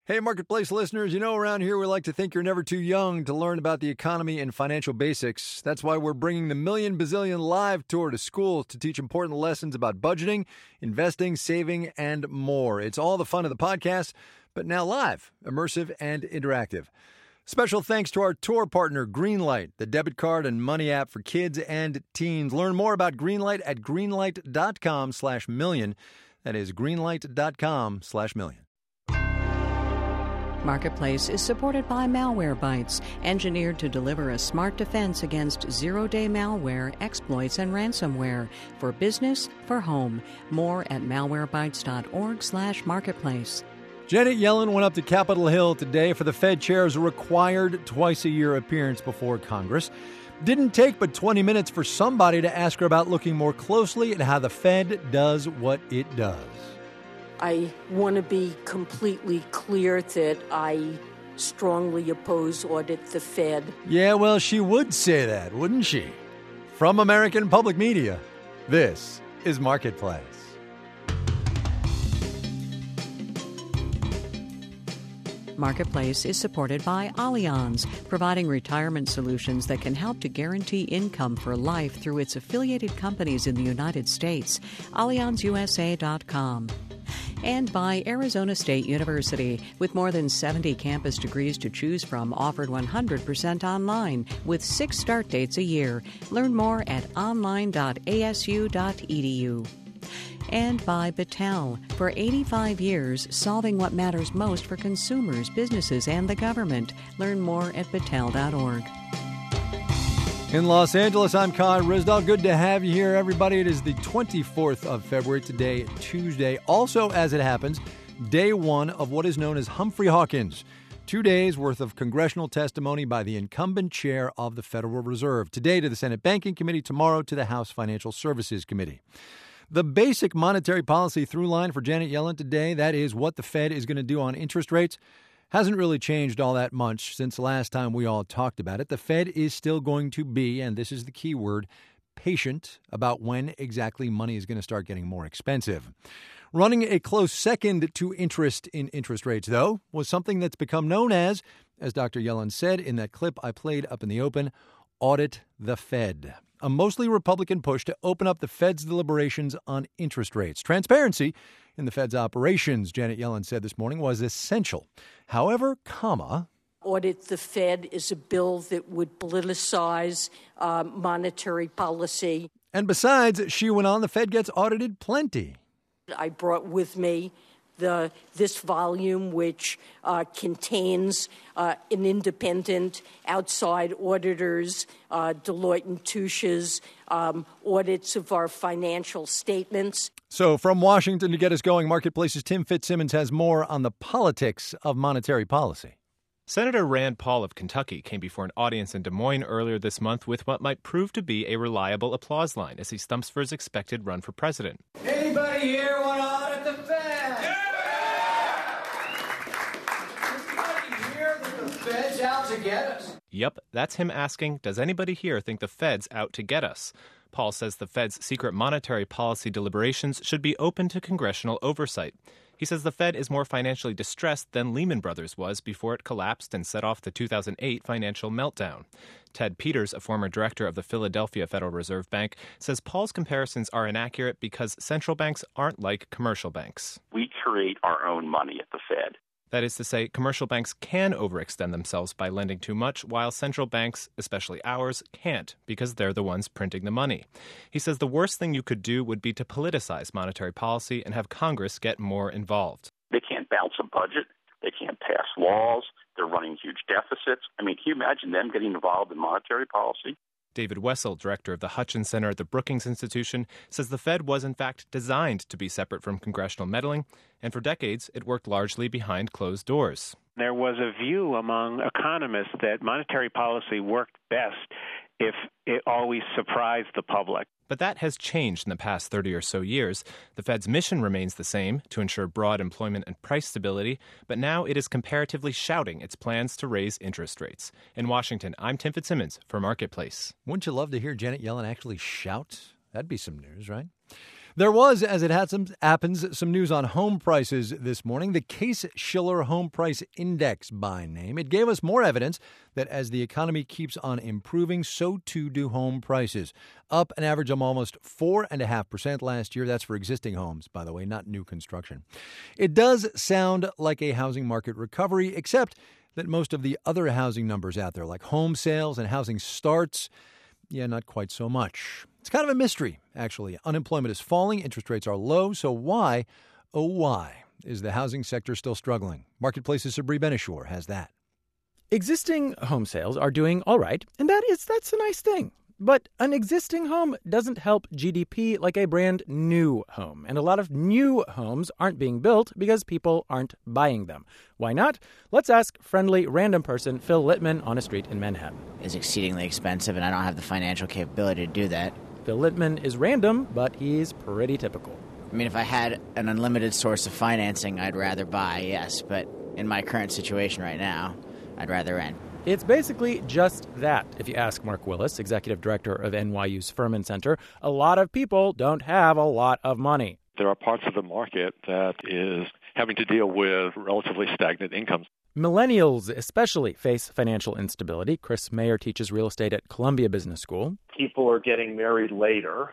Hey, Marketplace listeners, around here we like to think you're never too young to learn about the economy and financial basics. That's why we're bringing the Million Bazillion Live Tour to schools to teach important lessons about budgeting, investing, saving, and more. It's all the fun of the podcast, but now live, immersive, and interactive. Special thanks to our tour partner, Greenlight, the debit card and money app for kids and teens. Learn more about Greenlight at greenlight.com/million. That is greenlight.com/million. Marketplace is supported by Malwarebytes, engineered to deliver a smart defense against zero-day malware, exploits, and ransomware for business, for home. More at malwarebytes.org/marketplace. Janet Yellen went up to Capitol Hill today for the Fed chair's required twice-a-year appearance before Congress. Didn't take but 20 minutes for somebody to ask her about looking more closely at how the Fed does what it does. I want to be completely clear that I strongly oppose audit the Fed. Yeah, well, she would say that, wouldn't she? From American Public Media, this is Marketplace. Marketplace is supported by Allianz, providing retirement solutions that can help to guarantee income for life through its affiliated companies in the United States. AllianzUSA.com. And by Arizona State University, with more than 70 campus degrees to choose from, offered 100% online, with 6 start dates a year. Learn more at online.asu.edu. And by Battelle, for 85 years, solving what matters most for consumers, businesses, and the government. Learn more at battelle.org. In Los Angeles, I'm Kai Ryssdal. Good to have you here, everybody. It is the 24th of February today, Tuesday. Also, as it happens, day one of what is known as Humphrey Hawkins. 2 days worth of congressional testimony by the incumbent chair of the Federal Reserve. Today to the Senate Banking Committee, tomorrow to the House Financial Services Committee. The basic monetary policy through line for Janet Yellen today, that is what the Fed is going to do on interest rates, hasn't really changed all that much since the last time we all talked about it. The Fed is still going to be, and this is the key word, patient about when exactly money is going to start getting more expensive. Running a close second to interest in interest rates, though, was something that's become known as Dr. Yellen said in that clip I played up in the open, audit the Fed. A mostly Republican push to open up the Fed's deliberations on interest rates. Transparency in the Fed's operations, Janet Yellen said this morning, was essential. However, audit the Fed is a bill that would politicize monetary policy. And besides, she went on, the Fed gets audited plenty. I brought with me this volume, which contains an independent outside auditors, Deloitte & Touche's audits of our financial statements. So from Washington to get us going, Marketplace's Tim Fitzsimmons has more on the politics of monetary policy. Senator Rand Paul of Kentucky came before an audience in Des Moines earlier this month with what might prove to be a reliable applause line as he stumps for his expected run for president. Anybody here want to audit the Fed? Yeah! Anybody here think the Fed's out to get us? Yep, that's him asking, does anybody here think the Fed's out to get us? Paul says the Fed's secret monetary policy deliberations should be open to congressional oversight. He says the Fed is more financially distressed than Lehman Brothers was before it collapsed and set off the 2008 financial meltdown. Ted Peters, a former director of the Philadelphia Federal Reserve Bank, says Paul's comparisons are inaccurate because central banks aren't like commercial banks. We create our own money at the Fed. That is to say, commercial banks can overextend themselves by lending too much, while central banks, especially ours, can't, because they're the ones printing the money. He says the worst thing you could do would be to politicize monetary policy and have Congress get more involved. They can't balance a budget. They can't pass laws. They're running huge deficits. I mean, can you imagine them getting involved in monetary policy? David Wessel, director of the Hutchins Center at the Brookings Institution, says the Fed was in fact designed to be separate from congressional meddling, and for decades it worked largely behind closed doors. There was a view among economists that monetary policy worked best if it always surprised the public. But that has changed in the past 30 or so years. The Fed's mission remains the same, to ensure broad employment and price stability, but now it is comparatively shouting its plans to raise interest rates. In Washington, I'm Tim Fitzsimmons for Marketplace. Wouldn't you love to hear Janet Yellen actually shout? That'd be some news, right? There was, as it happens, some news on home prices this morning. The Case-Shiller Home Price Index by name. It gave us more evidence that as the economy keeps on improving, so too do home prices. Up an average of almost 4.5% last year. That's for existing homes, by the way, not new construction. It does sound like a housing market recovery, except that most of the other housing numbers out there, like home sales and housing starts, not quite so much. It's kind of a mystery, actually. Unemployment is falling, interest rates are low, so why, oh why, is the housing sector still struggling? Marketplace's Sabri Benishore has that. Existing home sales are doing all right, and that's a nice thing. But an existing home doesn't help GDP like a brand new home. And a lot of new homes aren't being built because people aren't buying them. Why not? Let's ask friendly random person Phil Littman on a street in Manhattan. It's exceedingly expensive, and I don't have the financial capability to do that. Phil Littman is random, but he's pretty typical. I mean, if I had an unlimited source of financing, I'd rather buy, yes. But in my current situation right now, I'd rather rent. It's basically just that. If you ask Mark Willis, executive director of NYU's Furman Center, a lot of people don't have a lot of money. There are parts of the market that is having to deal with relatively stagnant incomes. Millennials especially face financial instability. Chris Mayer teaches real estate at Columbia Business School. People are getting married later,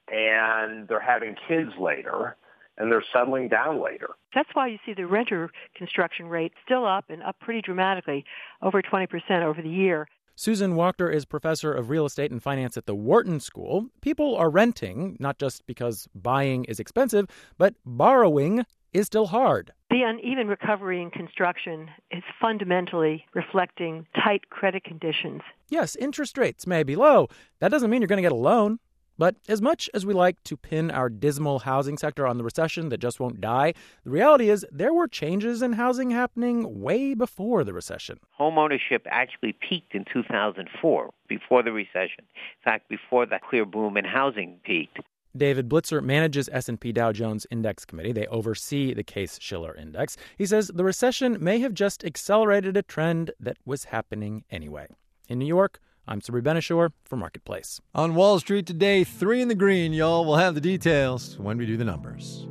and they're having kids later, and they're settling down later. That's why you see the renter construction rate still up and up pretty dramatically, over 20% over the year. Susan Wachter is professor of real estate and finance at the Wharton School. People are renting, not just because buying is expensive, but borrowing is still hard. The uneven recovery in construction is fundamentally reflecting tight credit conditions. Yes, interest rates may be low. That doesn't mean you're going to get a loan. But as much as we like to pin our dismal housing sector on the recession that just won't die, the reality is there were changes in housing happening way before the recession. Home ownership actually peaked in 2004, before the recession. In fact, before the clear boom in housing peaked. David Blitzer manages S&P Dow Jones Index Committee. They oversee the Case-Shiller Index. He says the recession may have just accelerated a trend that was happening anyway. In New York, I'm Sabri Benishore for Marketplace. On Wall Street today, 3 in the green, y'all. We'll have the details when we do the numbers.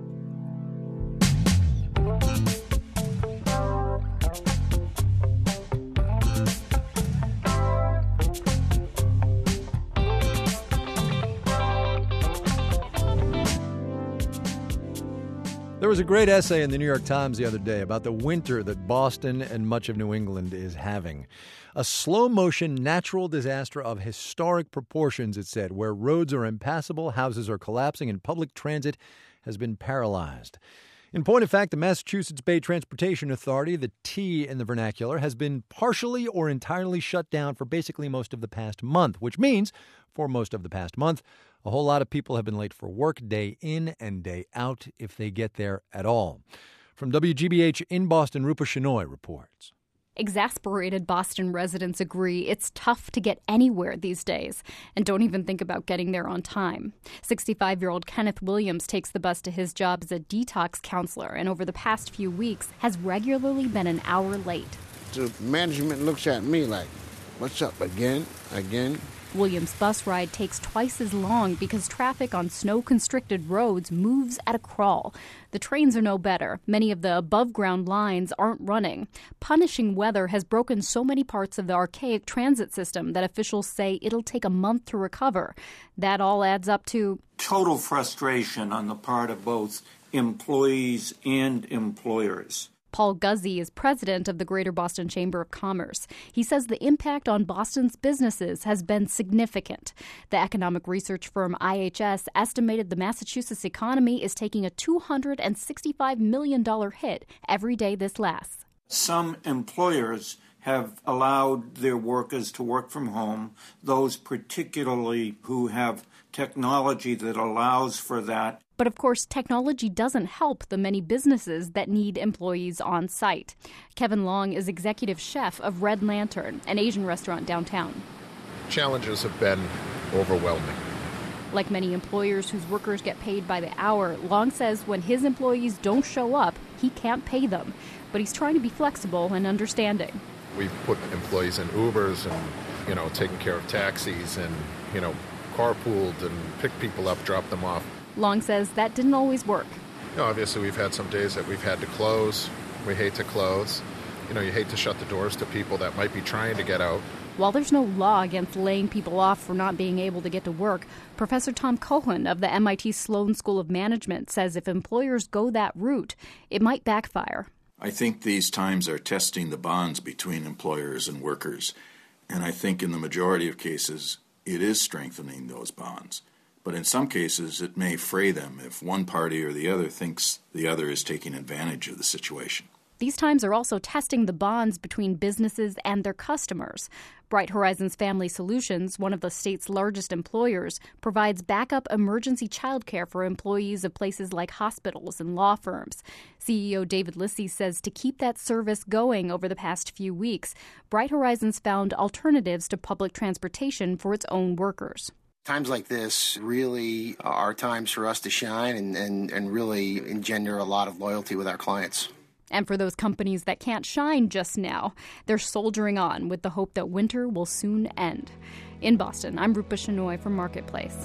There was a great essay in the New York Times the other day about the winter that Boston and much of New England is having. A slow-motion natural disaster of historic proportions, it said, where roads are impassable, houses are collapsing, and public transit has been paralyzed. In point of fact, the Massachusetts Bay Transportation Authority, the T in the vernacular, has been partially or entirely shut down for basically most of the past month, which means for most of the past month, a whole lot of people have been late for work day in and day out if they get there at all. From WGBH in Boston, Rupa Shenoy reports. Exasperated Boston residents agree it's tough to get anywhere these days and don't even think about getting there on time. 65-year-old Kenneth Williams takes the bus to his job as a detox counselor and over the past few weeks has regularly been an hour late. The management looks at me like, what's up, again? Williams' bus ride takes twice as long because traffic on snow-constricted roads moves at a crawl. The trains are no better. Many of the above-ground lines aren't running. Punishing weather has broken so many parts of the archaic transit system that officials say it'll take a month to recover. That all adds up to total frustration on the part of both employees and employers. Paul Guzzi is president of the Greater Boston Chamber of Commerce. He says the impact on Boston's businesses has been significant. The economic research firm IHS estimated the Massachusetts economy is taking a $265 million hit every day this lasts. Some employers have allowed their workers to work from home, those particularly who have technology that allows for that. But of course, technology doesn't help the many businesses that need employees on site. Kevin Long is executive chef of Red Lantern, an Asian restaurant downtown. Challenges have been overwhelming. Like many employers whose workers get paid by the hour, Long says when his employees don't show up, he can't pay them. But he's trying to be flexible and understanding. We've put employees in Ubers and, taken care of taxis and, carpooled and picked people up, dropped them off. Long says that didn't always work. Obviously, we've had some days that we've had to close. We hate to close. You hate to shut the doors to people that might be trying to get out. While there's no law against laying people off for not being able to get to work, Professor Tom Cohen of the MIT Sloan School of Management says if employers go that route, it might backfire. I think these times are testing the bonds between employers and workers, and I think in the majority of cases, it is strengthening those bonds. But in some cases, it may fray them if one party or the other thinks the other is taking advantage of the situation. These times are also testing the bonds between businesses and their customers. Bright Horizons Family Solutions, one of the state's largest employers, provides backup emergency childcare for employees of places like hospitals and law firms. CEO David Lissy says to keep that service going over the past few weeks, Bright Horizons found alternatives to public transportation for its own workers. Times like this really are times for us to shine and really engender a lot of loyalty with our clients. And for those companies that can't shine just now, they're soldiering on with the hope that winter will soon end. In Boston, I'm Rupa Shenoy from Marketplace.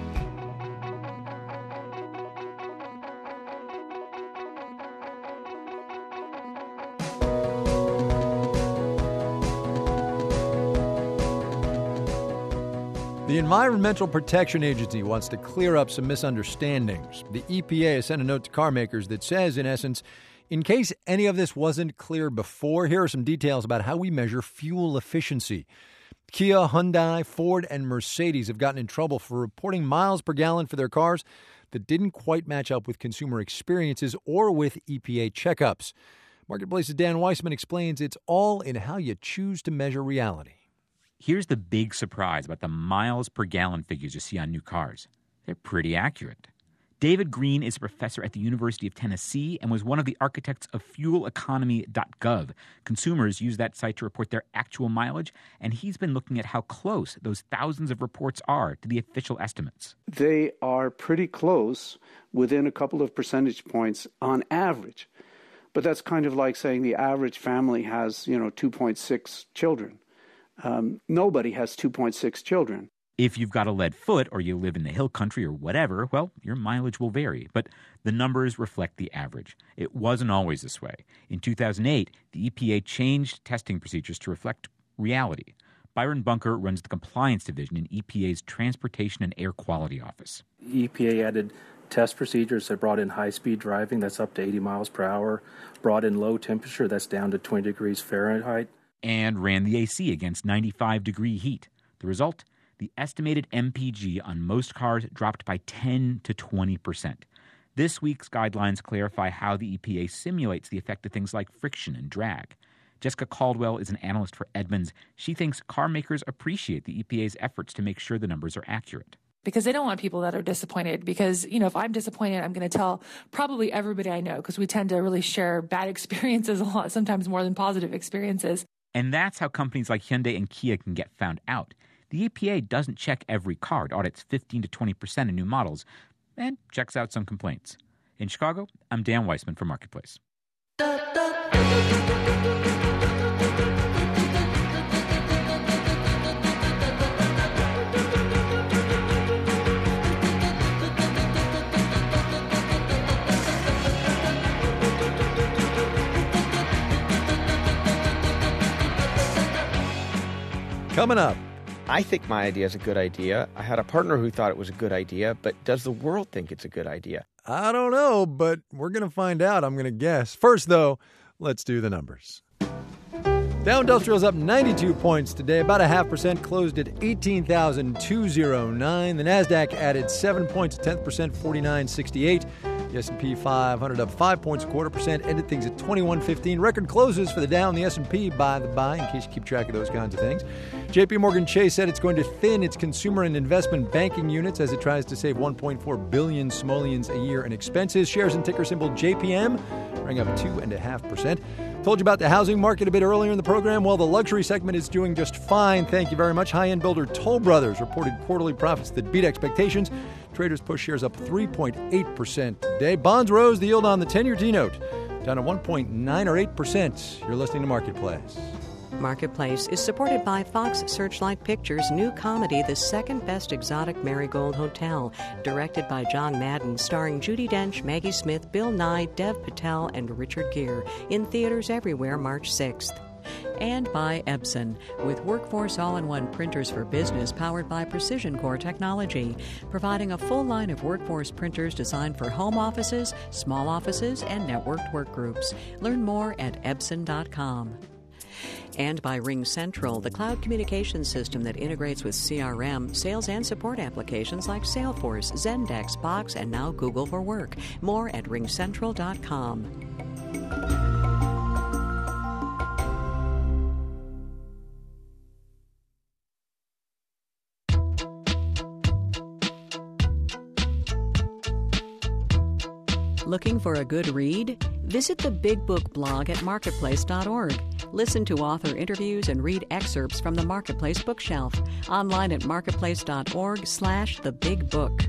The Environmental Protection Agency wants to clear up some misunderstandings. The EPA has sent a note to car makers that says, in essence, in case any of this wasn't clear before, here are some details about how we measure fuel efficiency. Kia, Hyundai, Ford, and Mercedes have gotten in trouble for reporting miles per gallon for their cars that didn't quite match up with consumer experiences or with EPA checkups. Marketplace's Dan Weissman explains it's all in how you choose to measure reality. Here's the big surprise about the miles per gallon figures you see on new cars. They're pretty accurate. David Green is a professor at the University of Tennessee and was one of the architects of fueleconomy.gov. Consumers use that site to report their actual mileage, and he's been looking at how close those thousands of reports are to the official estimates. They are pretty close, within a couple of percentage points on average. But that's kind of like saying the average family has, 2.6 children. Nobody has 2.6 children. If you've got a lead foot or you live in the hill country or whatever, well, your mileage will vary. But the numbers reflect the average. It wasn't always this way. In 2008, the EPA changed testing procedures to reflect reality. Byron Bunker runs the compliance division in EPA's Transportation and Air Quality Office. EPA added test procedures that brought in high-speed driving, that's up to 80 miles per hour, brought in low temperature, that's down to 20 degrees Fahrenheit. And ran the AC against 95-degree heat. The result? The estimated MPG on most cars dropped by 10 to 20%. This week's guidelines clarify how the EPA simulates the effect of things like friction and drag. Jessica Caldwell is an analyst for Edmunds. She thinks car makers appreciate the EPA's efforts to make sure the numbers are accurate. Because they don't want people that are disappointed. Because, if I'm disappointed, I'm going to tell probably everybody I know, because we tend to really share bad experiences a lot, sometimes more than positive experiences. And that's how companies like Hyundai and Kia can get found out. The EPA doesn't check every car. It audits 15 to 20% of new models and checks out some complaints. In Chicago, I'm Dan Weissman for Marketplace. Coming up. I think my idea is a good idea. I had a partner who thought it was a good idea, but does the world think it's a good idea? I don't know, but we're going to find out, I'm going to guess. First, though, let's do the numbers. Dow Industrial's up 92 points today, about 0.5%, closed at 18,209. The NASDAQ added 7 points, 10%, 49.68. The S&P 500 up 5 points, 0.25%, ended things at 21.15. Record closes for the Dow and the S&P, by the by, in case you keep track of those kinds of things. J.P. Morgan Chase said it's going to thin its consumer and investment banking units as it tries to save 1.4 billion simoleons a year in expenses. Shares and ticker symbol JPM rang up 2.5%. Told you about the housing market a bit earlier in the program. Well, the luxury segment is doing just fine. Thank you very much. High-end builder Toll Brothers reported quarterly profits that beat expectations. Traders push shares up 3.8% today. Bonds rose. The yield on the 10-year T-note down to 1.9 or 8%. You're listening to Marketplace. Marketplace is supported by Fox Searchlight Pictures' new comedy, The Second Best Exotic Marigold Hotel, directed by John Madden, starring Judi Dench, Maggie Smith, Bill Nye, Dev Patel, and Richard Gere, in theaters everywhere March 6th. And by Epson, with Workforce All-in-One printers for business powered by Precision Core technology, providing a full line of workforce printers designed for home offices, small offices, and networked work groups. Learn more at Epson.com. And by RingCentral, the cloud communication system that integrates with CRM, sales and support applications like Salesforce, Zendesk, Box, and now Google for Work. More at RingCentral.com. Looking for a good read? Visit the Big Book blog at marketplace.org. Listen to author interviews and read excerpts from the Marketplace bookshelf. Online at marketplace.org/thebigbook.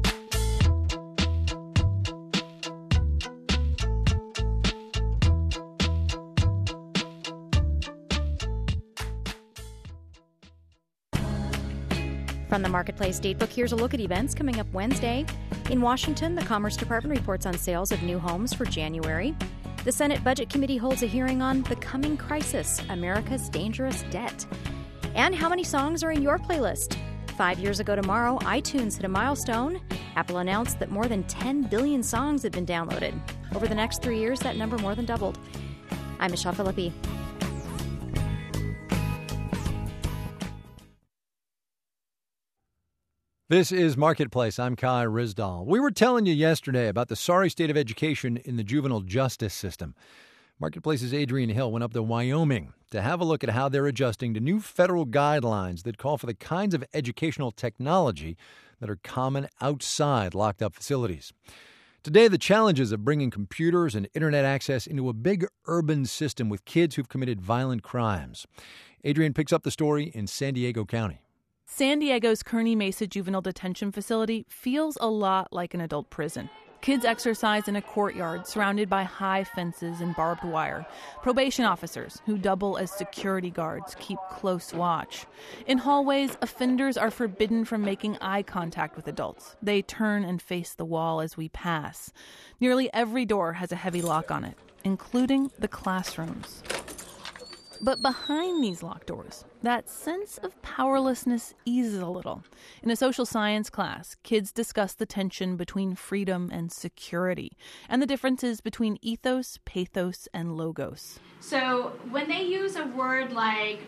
From the Marketplace Datebook, here's a look at events coming up Wednesday. In Washington, the Commerce Department reports on sales of new homes for January. The Senate Budget Committee holds a hearing on The Coming Crisis, America's Dangerous Debt. And how many songs are in your playlist? 5 years ago tomorrow, iTunes hit a milestone. Apple announced that more than 10 billion songs had been downloaded. Over the next 3 years, that number more than doubled. I'm Michelle Philippi. This is Marketplace. I'm Kai Ryssdal. We were telling you yesterday about the sorry state of education in the juvenile justice system. Marketplace's Adrian Hill went up to Wyoming to have a look at how they're adjusting to new federal guidelines that call for the kinds of educational technology that are common outside locked-up facilities. Today, the challenges of bringing computers and internet access into a big urban system with kids who've committed violent crimes. Adrian picks up the story in San Diego County. San Diego's Kearny Mesa Juvenile Detention Facility feels a lot like an adult prison. Kids exercise in a courtyard surrounded by high fences and barbed wire. Probation officers, who double as security guards, keep close watch. In hallways, offenders are forbidden from making eye contact with adults. They turn and face the wall as we pass. Nearly every door has a heavy lock on it, including the classrooms. But behind these locked doors, that sense of powerlessness eases a little. In a social science class, kids discuss the tension between freedom and security, and the differences between ethos, pathos, and logos. So when they use a word like,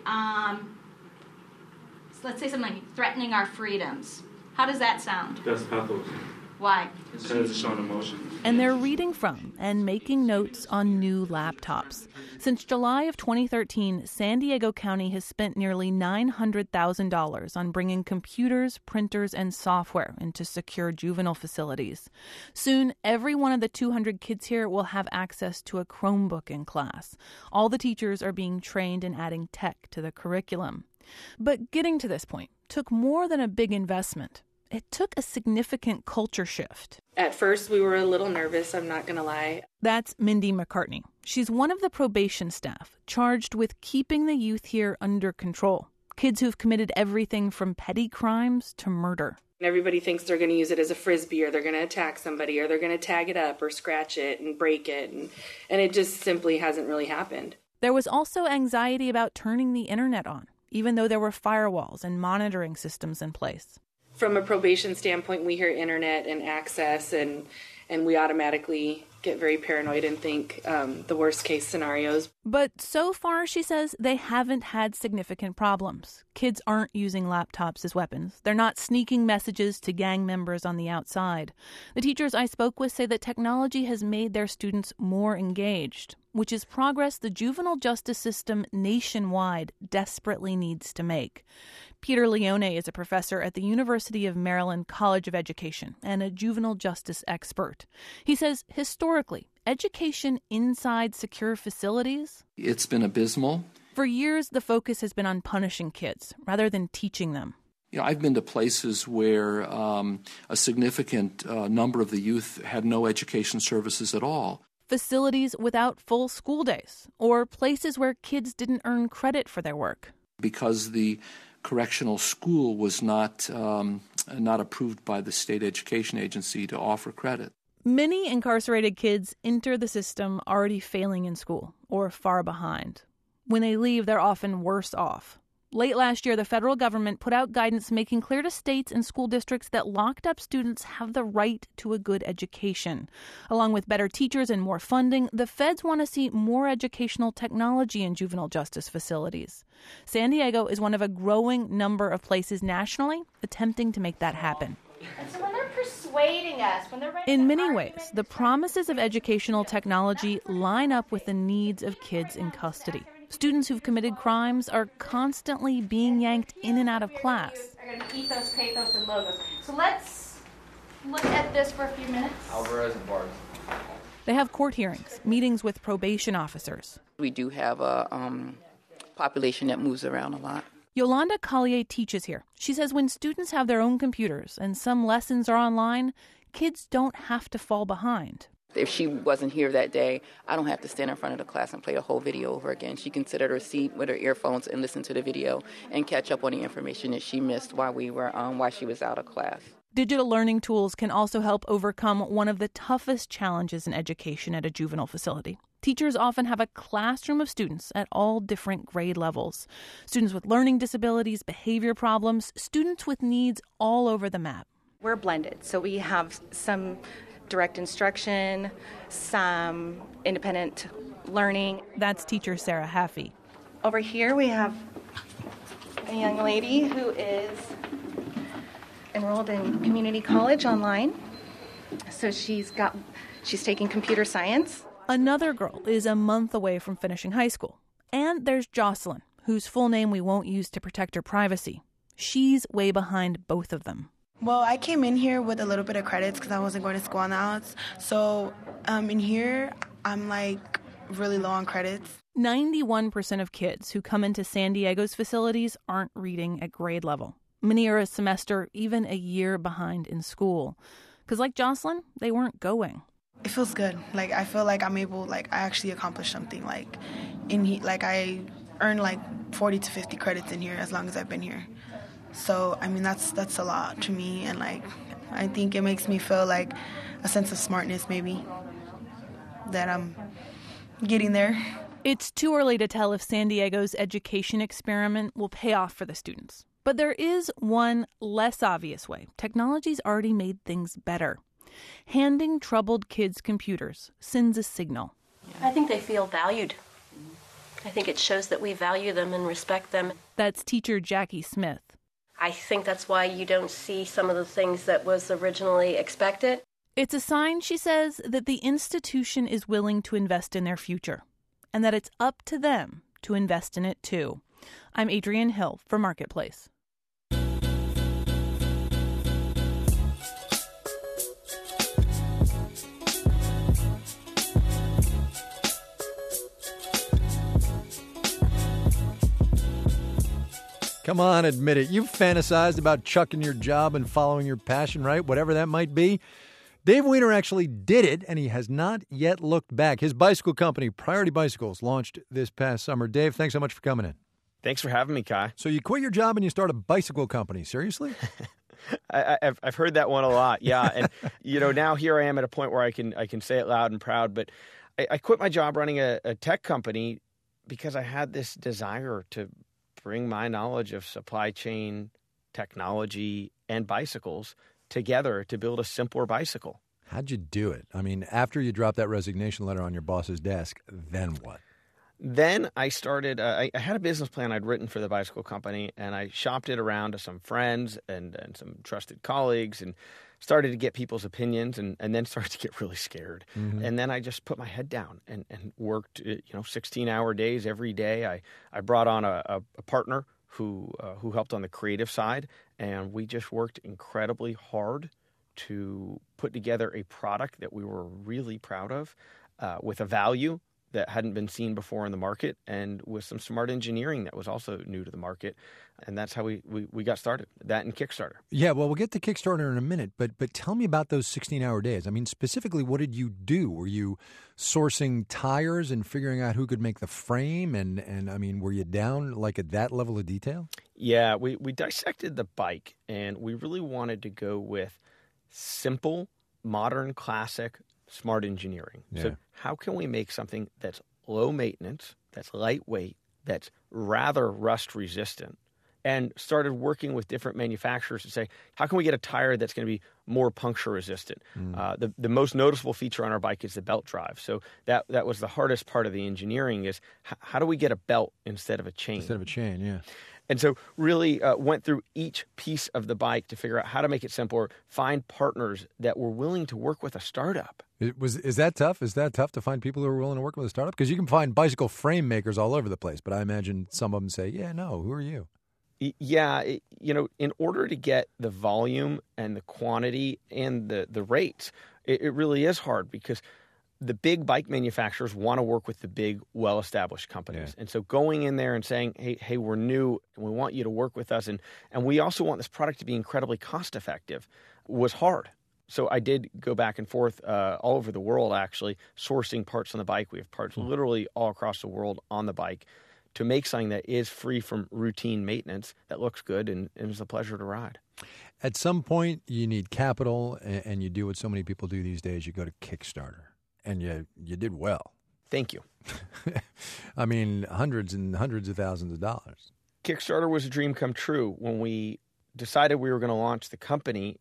let's say something like threatening our freedoms, how does that sound? That's pathos. Why? Because it's showing emotion. And they're reading from and making notes on new laptops. Since July of 2013, San Diego County has spent nearly $900,000 on bringing computers, printers, and software into secure juvenile facilities. Soon, every one of the 200 kids here will have access to a Chromebook in class. All the teachers are being trained in adding tech to the curriculum. But getting to this point took more than a big investment. It took a significant culture shift. At first, we were a little nervous, I'm not going to lie. That's Mindy McCartney. She's one of the probation staff charged with keeping the youth here under control. Kids who've committed everything from petty crimes to murder. Everybody thinks they're going to use it as a frisbee, or they're going to attack somebody, or they're going to tag it up or scratch it and break it. And it just simply hasn't really happened. There was also anxiety about turning the internet on, even though there were firewalls and monitoring systems in place. From a probation standpoint, we hear internet and access, and we automatically get very paranoid and think the worst case scenarios. But so far, she says, they haven't had significant problems. Kids aren't using laptops as weapons. They're not sneaking messages to gang members on the outside. The teachers I spoke with say that technology has made their students more engaged, which is progress the juvenile justice system nationwide desperately needs to make. Peter Leone is a professor at the University of Maryland College of Education and a juvenile justice expert. He says, historically, education inside secure facilities, it's been abysmal. For years, the focus has been on punishing kids rather than teaching them. I've been to places where a significant number of the youth had no education services at all. facilities without full school days, or places where kids didn't earn credit for their work. Because the correctional school was not approved by the state education agency to offer credit. Many incarcerated kids enter the system already failing in school or far behind. When they leave, they're often worse off. Late last year, the federal government put out guidance making clear to states and school districts that locked-up students have the right to a good education. Along with better teachers and more funding, the feds want to see more educational technology in juvenile justice facilities. San Diego is one of a growing number of places nationally attempting to make that happen. And so when they're persuading us, when they're in many ways, the promises of educational technology line up with the needs of kids in custody. Students who've committed crimes are constantly being yanked in and out of class. Are going to ethos, pathos, and logos. So let's look at this for a few minutes. Alvarez and Bars. They have court hearings, meetings with probation officers. We do have a population that moves around a lot. Yolanda Collier teaches here. She says when students have their own computers and some lessons are online, kids don't have to fall behind. If she wasn't here that day, I don't have to stand in front of the class and play the whole video over again. She can sit at her seat with her earphones and listen to the video and catch up on the information that she missed while she was out of class. Digital learning tools can also help overcome one of the toughest challenges in education at a juvenile facility. Teachers often have a classroom of students at all different grade levels. Students with learning disabilities, behavior problems, students with needs all over the map. We're blended, so we have some direct instruction, some independent learning. That's teacher Sarah Haffey. Over here we have a young lady who is enrolled in community college online. So she's taking computer science. Another girl is a month away from finishing high school. And there's Jocelyn, whose full name we won't use to protect her privacy. She's way behind both of them. Well, I came in here with a little bit of credits because I wasn't going to school on the outs. So in here, I'm really low on credits. 91% of kids who come into San Diego's facilities aren't reading at grade level. Many are a semester, even a year behind in school. Because like Jocelyn, they weren't going. It feels good. I feel like I'm able, I actually accomplished something. I earned 40 to 50 credits in here as long as I've been here. So, that's a lot to me, and I think it makes me feel a sense of smartness maybe, that I'm getting there. It's too early to tell if San Diego's education experiment will pay off for the students. But there is one less obvious way. Technology's already made things better. Handing troubled kids computers sends a signal. I think they feel valued. I think it shows that we value them and respect them. That's teacher Jackie Smith. I think that's why you don't see some of the things that was originally expected. It's a sign, she says, that the institution is willing to invest in their future, and that it's up to them to invest in it too. I'm Adrienne Hill for Marketplace. Come on, admit it. You've fantasized about chucking your job and following your passion, right? Whatever that might be. Dave Weiner actually did it, and he has not yet looked back. His bicycle company, Priority Bicycles, launched this past summer. Dave, thanks so much for coming in. Thanks for having me, Kai. So you quit your job and you start a bicycle company. Seriously? I've heard that one a lot, yeah. And, now here I am at a point where I can say it loud and proud. But I quit my job running a tech company because I had this desire to bring my knowledge of supply chain, technology, and bicycles together to build a simpler bicycle. How'd you do it? After you dropped that resignation letter on your boss's desk, then what? Then I started, I had a business plan I'd written for the bicycle company, and I shopped it around to some friends and some trusted colleagues and started to get people's opinions and then started to get really scared. Mm-hmm. And then I just put my head down and worked 16-hour days every day. I brought on a partner who helped on the creative side, and we just worked incredibly hard to put together a product that we were really proud of with a value, that hadn't been seen before in the market, and with some smart engineering that was also new to the market. And that's how we got started, that and Kickstarter. Yeah, well, we'll get to Kickstarter in a minute, but tell me about those 16-hour days. I mean, specifically, what did you do? Were you sourcing tires and figuring out who could make the frame? And I mean, were you down like at that level of detail? Yeah, we dissected the bike, and we really wanted to go with simple, modern, classic, smart engineering. Yeah. So how can we make something that's low maintenance, that's lightweight, that's rather rust resistant? And started working with different manufacturers to say, how can we get a tire that's going to be more puncture resistant? The most noticeable feature on our bike is the belt drive. So that was the hardest part of the engineering is how do we get a belt instead of a chain? Instead of a chain, yeah. And so really went through each piece of the bike to figure out how to make it simpler, find partners that were willing to work with a startup. Is that tough? Is that tough to find people who are willing to work with a startup? Because you can find bicycle frame makers all over the place, but I imagine some of them say, yeah, no, who are you? Yeah, in order to get the volume and the quantity and the rates, it really is hard because the big bike manufacturers want to work with the big, well-established companies. Yeah. And so going in there and saying, hey, we're new, and we want you to work with us, and we also want this product to be incredibly cost-effective, was hard. So I did go back and forth all over the world, actually, sourcing parts on the bike. We have parts literally all across the world on the bike to make something that is free from routine maintenance, that looks good, and is a pleasure to ride. At some point, you need capital, and you do what so many people do these days. You go to Kickstarter, and you did well. Thank you. I mean, hundreds and hundreds of thousands of dollars. Kickstarter was a dream come true. When we decided we were going to launch the company,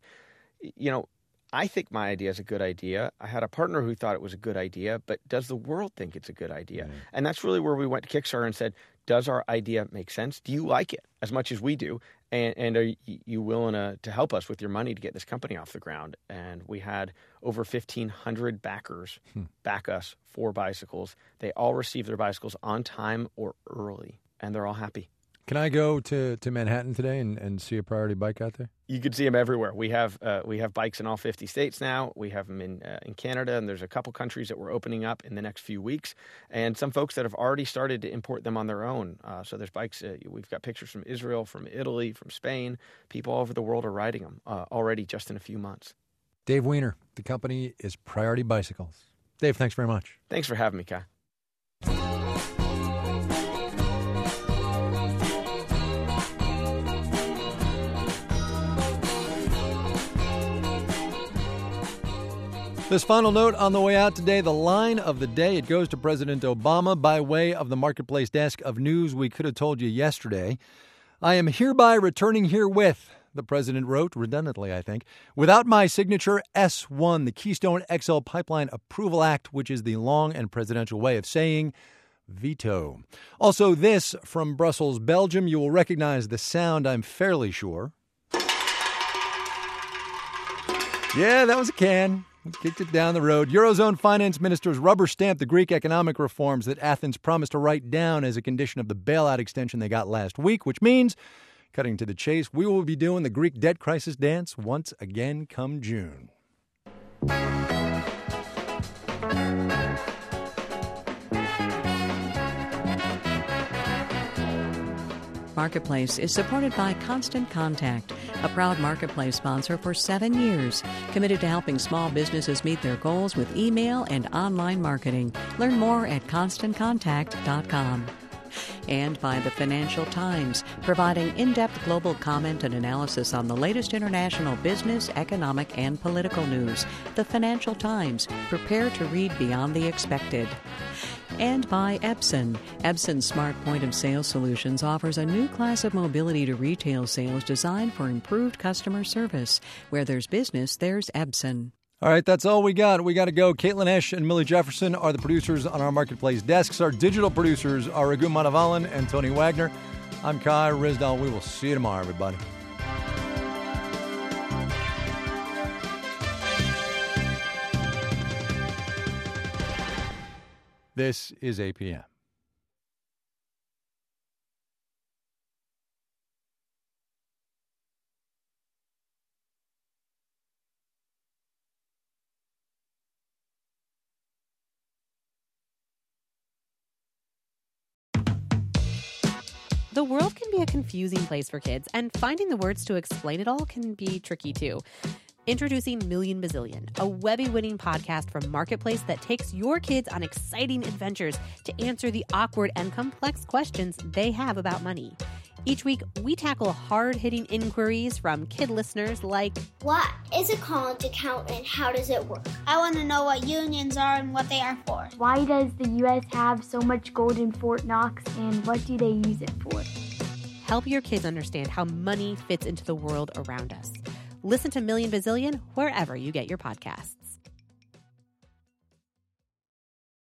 I think my idea is a good idea. I had a partner who thought it was a good idea, but does the world think it's a good idea? Mm. And that's really where we went to Kickstarter and said, does our idea make sense? Do you like it as much as we do? And are you willing to help us with your money to get this company off the ground? And we had over 1,500 backers back us for bicycles. They all received their bicycles on time or early, and they're all happy. Can I go to Manhattan today and see a Priority bike out there? You could see them everywhere. We have bikes in all 50 states now. We have them in Canada, and there's a couple countries that we're opening up in the next few weeks, and some folks that have already started to import them on their own. So there's bikes. We've got pictures from Israel, from Italy, from Spain. People all over the world are riding them already just in a few months. Dave Weiner, the company is Priority Bicycles. Dave, thanks very much. Thanks for having me, Kai. This final note on the way out today, the line of the day, it goes to President Obama by way of the Marketplace desk of news we could have told you yesterday. I am hereby returning herewith, the president wrote, redundantly, I think, without my signature, S1, the Keystone XL Pipeline Approval Act, which is the long and presidential way of saying veto. Also this from Brussels, Belgium. You will recognize the sound, I'm fairly sure. Yeah, that was a can. Kicked it down the road. Eurozone finance ministers rubber-stamped the Greek economic reforms that Athens promised to write down as a condition of the bailout extension they got last week, which means, cutting to the chase, we will be doing the Greek debt crisis dance once again come June. Marketplace is supported by Constant Contact, a proud Marketplace sponsor for 7 years, committed to helping small businesses meet their goals with email and online marketing. Learn more at ConstantContact.com. And by the Financial Times, providing in-depth global comment and analysis on the latest international business, economic, and political news. The Financial Times, prepare to read beyond the expected. And by Epson. Epson's smart point-of-sale solutions offers a new class of mobility to retail sales designed for improved customer service. Where there's business, there's Epson. All right, that's all we got. We got to go. Caitlin Esch and Millie Jefferson are the producers on our Marketplace desks. Our digital producers are Raghu Manavalan and Tony Wagner. I'm Kai Ryssdal. We will see you tomorrow, everybody. This is APM. The world can be a confusing place for kids, and finding the words to explain it all can be tricky too. Introducing Million Bazillion, a Webby-winning podcast from Marketplace that takes your kids on exciting adventures to answer the awkward and complex questions they have about money. Each week, we tackle hard-hitting inquiries from kid listeners like, what is a college account and how does it work? I want to know what unions are and what they are for. Why does the U.S. have so much gold in Fort Knox, and what do they use it for? Help your kids understand how money fits into the world around us. Listen to Million Bazillion wherever you get your podcasts.